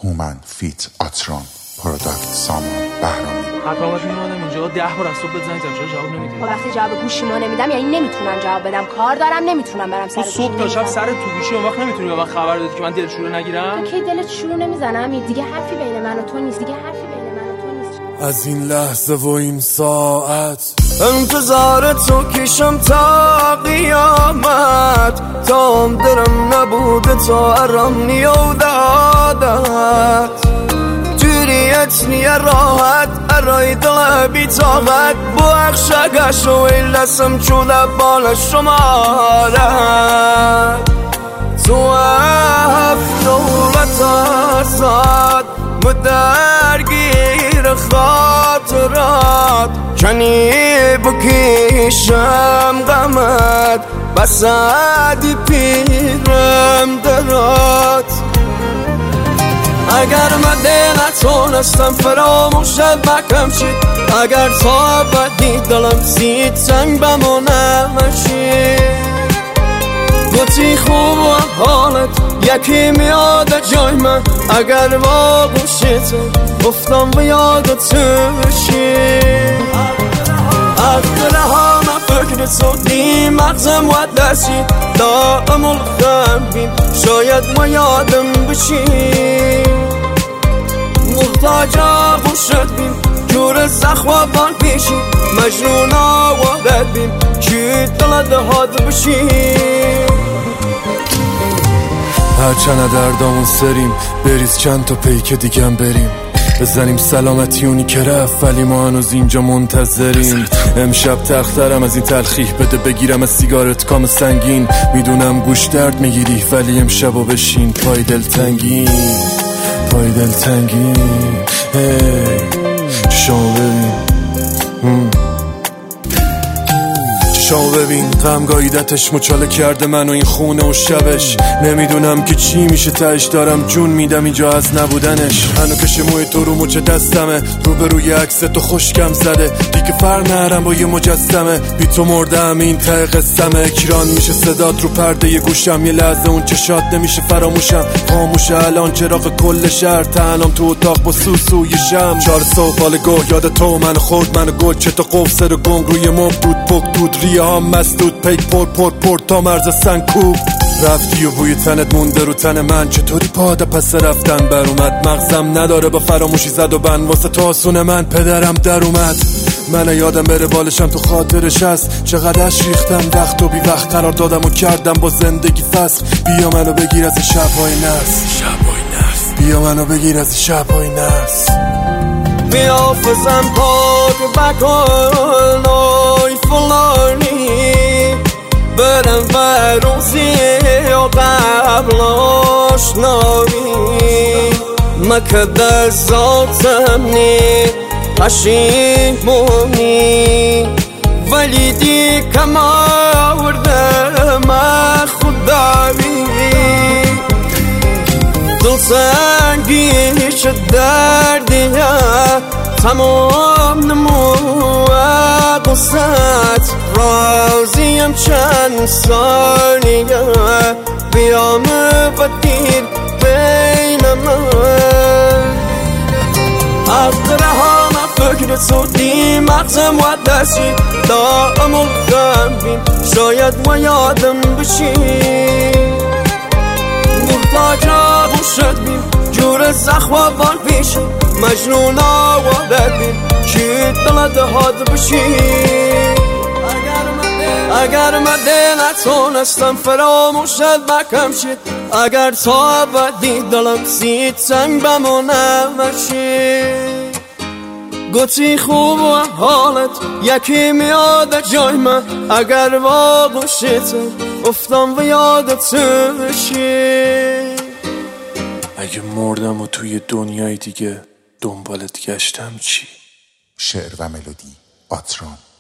هومن فیت آتران پروداکت سامان بهرامی. حرفامت میمونم اینجا 10 بار از صبح بزنید چرا جواب نمیدی؟ خب وقتی جواب گوشی ما نمیدم یعنی نمیتونم جواب بدم، کار دارم نمیتونم برم سر گوشی. صبح تا شب سر تو گوشی اون وقت نمیتونی به من خبر بدی که من دلشوره نگیرم؟ تو کی دلت شروع نمیزنم؟ دیگه حرفی بین من و تو نیست، دیگه حرفی بین من و تو نیست. از این لحظه و این ساعت انتظار تو کشم تا قیامت، تا هم درم نبوده تا ارم نیودادت جوریت نیه راحت ارای دل بی طاقت با اخشگش و ایلسم چوده بال شماره تو هفت دولت ازاد مدرگیر خاطرات کنی بکیشم غمت بسادی پیرم درات اگر من نتونستم فراموشت بکم شید اگر تا بدی دلم زید سنگ بمونمشی گوتی خوب و حالت یکی میاد جای من اگر با گوشت گفتم و یادت بشی اگر همه فکر تو دی مغزم و دستی دائم الخمبین شاید ما یادم بشی محتاج گوشت بین جور زخم و بان پیشی مجنونا و بدبین که دلت هاد بشی هرچند دردامون سریم بریز چند تا پیک دیگم بریم بزنیم سلامتی اونی که رفت ولی ما هنوز اینجا منتظریم امشب تلخترم از این تلخیح بده بگیرم از سیگارت کام سنگین میدونم گوش درد میگیری ولی امشبو بشین پای دلتنگین پای دلتنگین چشامو ببین چشامو ببین غم گاییدتش مچاله کرده منو این خونه و شبش نمیدونم که چی میشه تهش دارم جون میدم اینجا از نبودنش هنو کش موی تو رو مچ دستمه روبروی عکس تو خوشگم زده دیگه فرق نرم با یه مجسمه بی تو مردم این ته قصمه کیران میشه صدات رو پرده یه گوشم یه لحظه اون چشات نمیشه فراموشم خاموشه الان چراغ کل شهر تنم تو اتاق با سوسوی شم 4 صبح بال گوه یاد تو من خود من گل چه تا قفسر و گنگ روی مب دود بک دود ریه ها مسدود پیک پر تا مرز سنکوب رفتی و بوی تنت مونده رو تن من چطوری پاده پس رفتن بر اومد مغزم نداره با فراموشی زد و بند واسه تاسون من پدرم در اومد من یادم بره بالشم تو خاطرش هست چقدر ریختم وقت و بی وقت قرار دادم و کردم با زندگی فسخ بیا منو بگیر از شبهای نس بیا منو بگیر از شبهای نس بیا فزن پاک بکن اوی فلانی برم و روزی و قبلش نامی مکده ذاتم نی پشیمونی ولی دی کم آوردم خدایی دل سنگی شد دردیه تمام نمو قصت رازیم چند ثانیه بیام و دیر بین من اقدر همه فکر تو دی مغزم و دستی دائم الخمبین شاید ما یادم بشی محتاج گوشت بین جور زخم و بال پیشی مجنونا و بدبین که دلت هاد بشی اگر من نتونستم فراموشت بکم شید اگر تا بدی دلم زید سنگ بمونمشی گوتی خوب و حالت یکی میاد جای من اگر با گوشتم افتم و یادت بشی اگه مردم و توی دنیای دیگه دنبالت گشتم چی؟ شعر و ملودی آتران